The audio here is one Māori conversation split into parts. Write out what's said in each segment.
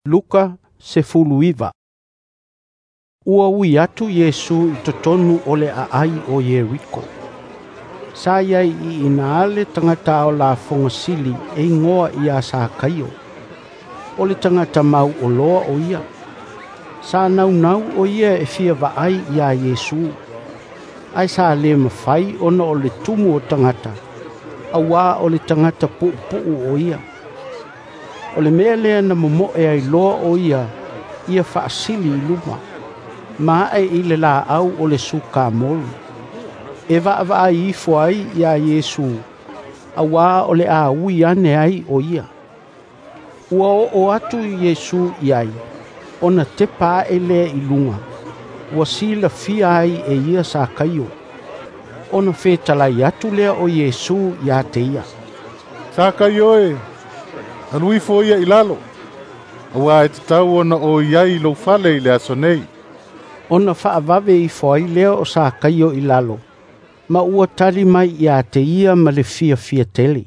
Luka se fuluiva. Ua ui atu Yesu I totonu ole a ai o Yeriko. Sa iai I inaale tangata o la fongasili e ngoa ia sa kaio. Ole tangata mau o loa o ia. Sa nau o ia e fia vaai ia Yesu. Ai sa le mawhai ona ole tumu o tangata. Awa ole tangata puu o ia. O le mea lea na momoe ai loa o ia whaasili I luma. Maa e ile la au o le suka molu. E vaa I fo ai ia Yesu. Awa o le a ui ane ai o ia. Ua o atu Yesu iai. Ona te pā e lea I lunga. Ua sila fia ai e ia sa kaio. Ona whetalai atu lea o Yesu ia te ia. Sa kaio e. Anui fo ia I lalo. Awa e te tau ona o iai lo fale I le aso nei. Ona whaavave I fo ai lea o sa kaio I lalo. Ma ua tari mai ia te ia ma le fia tele.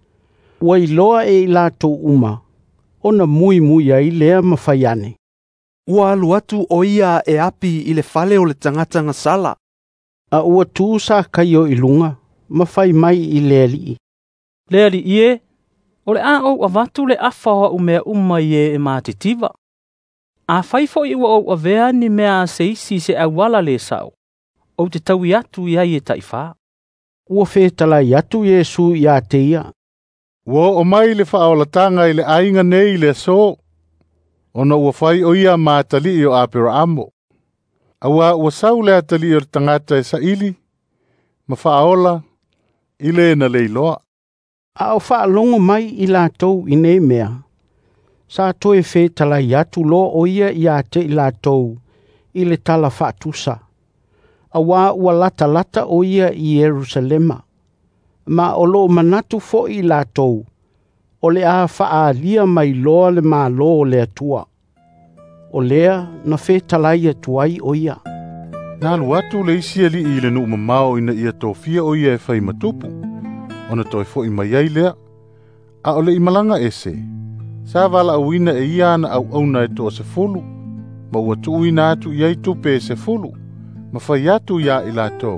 Ua I loa e I lato uma. Ona mui ai lea ma whaiane. Ua alu atu o ia e api I le fale o le tangata ngasala. A ua tu sa kaio I lunga. Ma whai mai I lea li. Lea li ie. O le a au avatu le afawa umea e mātitiva. A whaifo I ua au avea ni mea se isi se awala le sao. O te taui atu ia I e taifa. Ua whetalai atu Yesu ia te ia. Ua o mai le whaolatanga I le ainga nei le so. Ona ua whai o ia mātali I o apera amo. Awa ua sau le atali o tangata e sa ili. Ma whaola ile na leiloa. A o whaalongo mai I lātou I nei mea. Sa toe whetalai atu lo o ia te I lātou I le tala whaatusa. Awa ua lata o ia I Yerusalema. Ma o lo manatu fo I lātou. O le a whaalia mai loa le mā lo le atua. O lea na whetalai atuai o ia. Nā lu atu le isi ali I le nu mamao ina ia tōwhia o ia e whai matupu. Ona toi fo I mai ai lea. A ole I malanga ese. Sa wala awina e ia ana au auna e toa se fulu. Ma ua tuuina atu iai tupe e se fulu. Ma whai atu ia I lātou.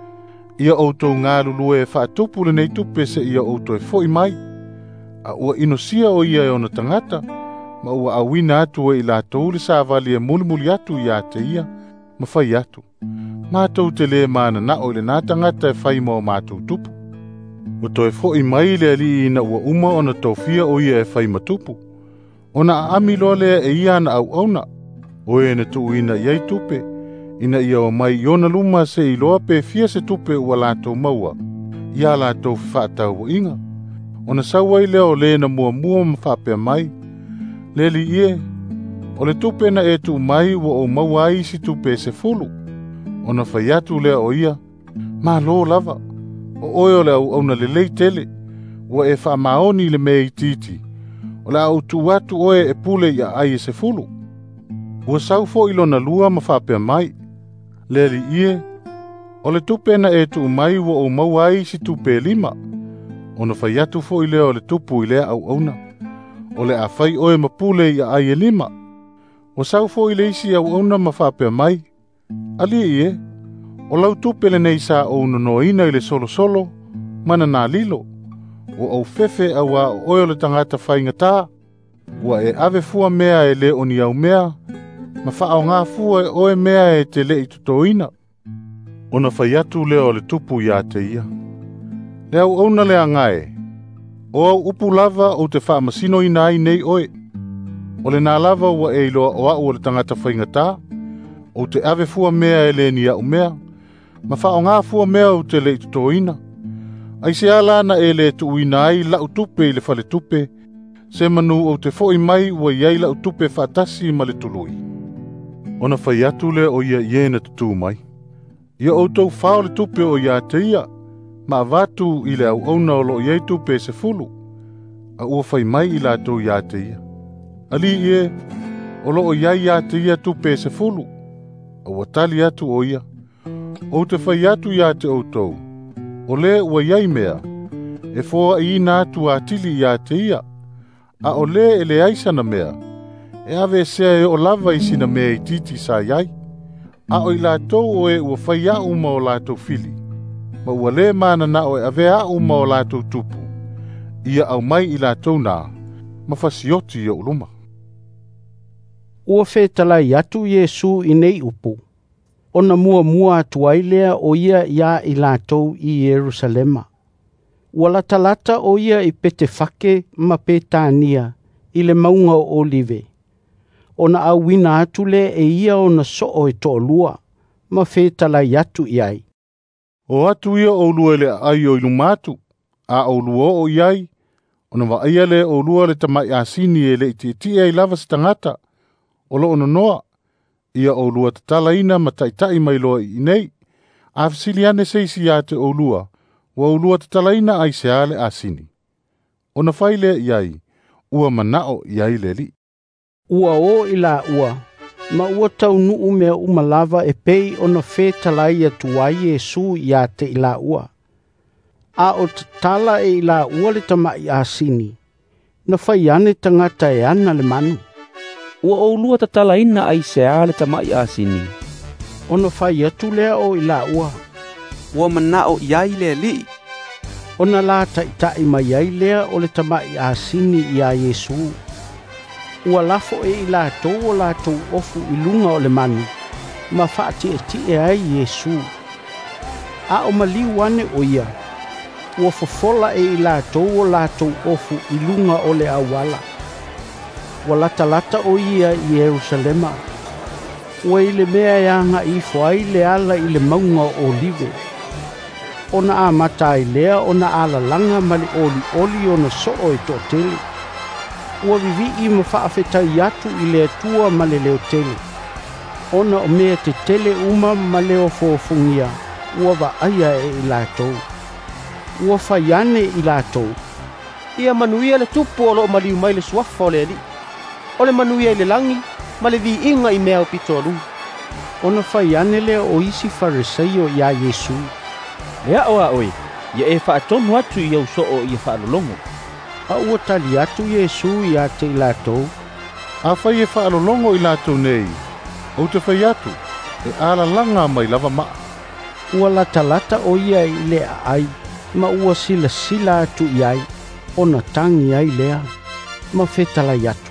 Ia outou ngā lulue e whaatupu le nei tupe se ia outou e fo I mai. A ua inosia o ia e ona tangata. Ma ua awina atu e I lātou le sa wali e mulimuli atu ia te ia. Ma whai atu. Mātou te le mana na o le nā tangata e whai mo mātou tupu. Ua toe fo I mai le ali ina ua uma ona tōwhia o ia e whai matupu. Ona a ami loa lea e ia na au auna. O e na tuuina iai tupe. Ina ia o mai iona luma se I loa pe fia se tupe ua lātou maua. Ia lātou whaatau o inga. Ona sauai lea o le na mua ma whapea mai. Leli ie. O le tupe na e tu mai ua o maua ai si tupe se fulu. Ona whaiatu lea o ia. Ma lo lava. O oe o le au na lelei tele. Ua e wha maoni le mea I titi. O le au tu atu oe e pule ia ai se fulu. Ua saufo ilo na lua ma whapea mai. Leli ie. O le tupe na e tu mai ua o mauai si tupe 5. Ona whaiatu fo I lea o le tupu I lea au auna. O le a whai oe ma pule ia ai 5. Ua saufo I le isi au auna ma whapea mai. Ali ie. O lau tupe le nei sa o nonoina I le solo mana nā lilo. O au fefe awa o oe o le tangata whaingata. Ua e ave fua mea e le oni au mea. Ma whaao ngā fua e oe mea e te le I tutoina. Ona whaiatu leo o le tupu ia te ia. Leo ona lea ngae. O au upu lava o te whaamasino ina ai nei oe. O le nā lava ua e iloa o au o le tangata whaingata. O te ave fua mea e le ni au mea. Ma whao ngā fua mea o te le I tutoina. Ai se ala na e le tuuina ai lau tupe I le whale tupe. Se manu o te foi mai ua iai lau tupe whaatasi ma le tului. Ona whai atu le o ia iena tutu mai. Ia outou whao le tupe o ia te ia. Ma avatu I le au auna o lo iai tupe se fulu. A ua whai mai I lātou ia te ia. Ali ie, o lo iai ia te ia tupe se fulu. A ua tali atu o ia. O te whai atu ia te outou. O le ua iai mea. E fōa I nā tu atili ia te ia. A o le ele aisana mea. E ave sea e o lava i sina mea i titi sa iai. A o i lātou o e ua whai a uma o lātou fili. Ma ua le mana na o e ave a uma o lātou tupu. Ia au mai i lātou nā. Ma fasioti o uluma. Ua whetalai atu Iesu i nei upu. Ona mua atu ailea o ia ia i lātou i Jerusalema. Ua lata o ia i pete whake ma petania i le maunga o olive. Ona awina atu le e ia ona soo e to'olua ma whetalai atu iai. O atu ia o lua le ai o ilumatu. A o lua o iai. Ona wa ia le o lua le tamai asini e le iti e lava stangata. O lo ono noa. Ia o lua tatala ina ma taitai mai loa i nei. A fasiliane seisi ate o lua. Wa o lua tatala ina ai se ale asini. Ona whaile iai. Ua manao iai le li. Ua o ila ua. Ma ua tau nuu mea umalava e pei ona whetalai atu ai Iesu ia te ila ua. A o tatala e ila ua le tamai asini. Na whaiane tangata e ana le manu. Ua o lua tatala ina ai se ale tamai asini. Ona whai atu lea o ila ua. Ua manao iai le li. Ona la taitai mai ai lea o le tamai asini ia Iesu. Ua lafo e i lātou o lātou ofu i lunga o le manu. Ma whaati e ai Iesu. A o maliu ane o ia. Ua fofola e i lātou o lātou ofu i lunga o le awala. Ua lata o ia i Jerusalema. Ua i le mea yanga i foai le ala i le maunga o olive. Ona a mata i lea ona ala langa mali oli ona soo e tōtele. Ua vivi i ma whaafetai atu i le atua ma le leo tele. Ona o mea te tele uma ma leo fofungia. Ua wa aia e i lātou. Ua whaiane i lātou. Ia manuia le tupu o loo maliu mai le suafa o le ali. O le manuia i le langi, ma le vi inga i mea o pitoru. Ona whaiane lea o isi fariseio ia Iesu. Lea o a oi, ia e whaatonu atu i au soo i a whaalolongo. A ua tali atu Iesu ia te i lātou. A whai e whaalolongo i lātou nei. O te whai atu. E ala langa mai lava maa. Ua lata o ia i lea ai. Ma ua sila atu iai. Ona tangi ai lea. Ma whetalai atu.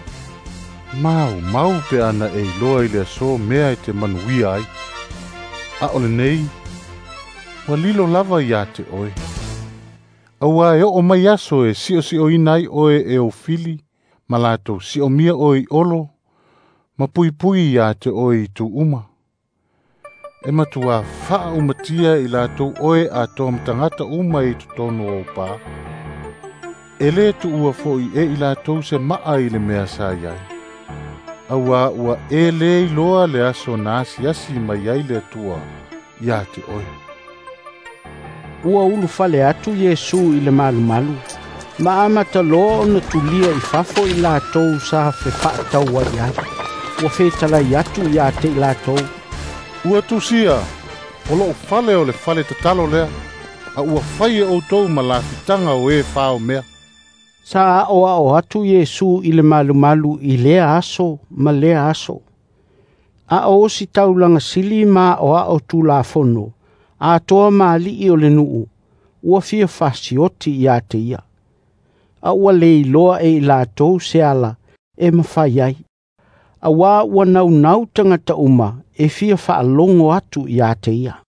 Mau pe ana e iloa i lea so mea i te manuia ai. A ole nei. Wa lilo lava ia te oe. Aua e o mai aso e si o inai oe e o fili. Ma lātou si o mia oe i olo. Ma pui ia te oe i tu uma. E matua wha umatia i lātou oe a tōm tangata uma i tutono o pā. E le tu ua foi e i lātou se maa i le mea sa iai. Aua ua e le i loa le aso nasi asi mai ai le tua ia te oe. Ua ulu fale atu Iesu i le malu. Ma amata loa ona tulia i fafo i lātou sa fe whaatau wa iai. Ua whetalai atu ia te i lātou. Ua tusia, o loo fale o le fale tatalo lea, a ua whai e o tou ma la fitanga o e whao mea. Sa o atu Iesu i le malu i lea aso ma lea aso. A o si taulanga sili ma o tu la fono. A toa maali i o le nuu. Ua fia fasioti i a te ia. A ua lei loa e i lātou se ala e mawhai ai. A ua nau tangata uma e fia whaalongo atu i a te ia.